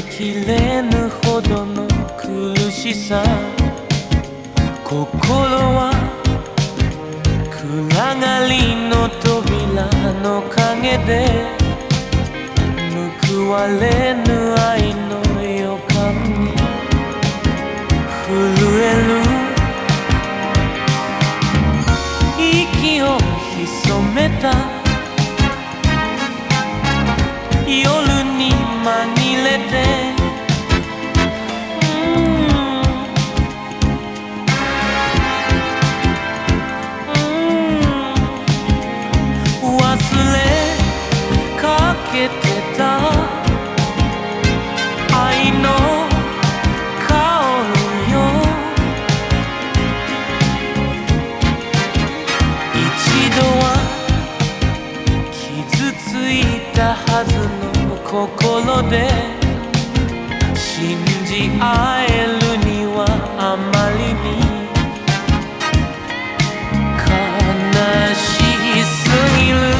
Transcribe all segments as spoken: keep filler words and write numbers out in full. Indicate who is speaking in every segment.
Speaker 1: きれぬほどの苦しさ、心は暗がりの扉の陰で報われぬ愛の予感に震える。息を潜めた夜に紛れて、忘れかけてた愛の香るよ。一度は傷ついたはずの心で信じ合えるにはあまりに悲しすぎる。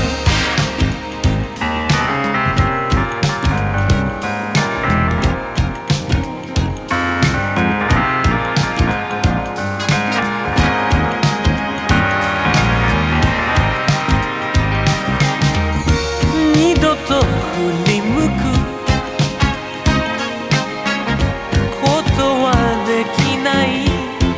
Speaker 1: 二度と振り向くことはできない。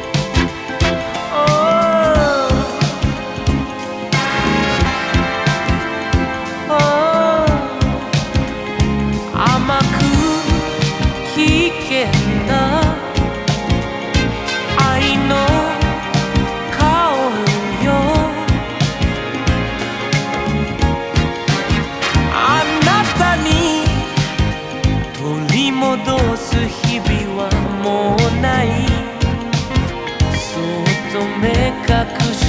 Speaker 1: 甘く危険な愛の香るよ。あなたに取り戻す日々はもうない。そっと目隠し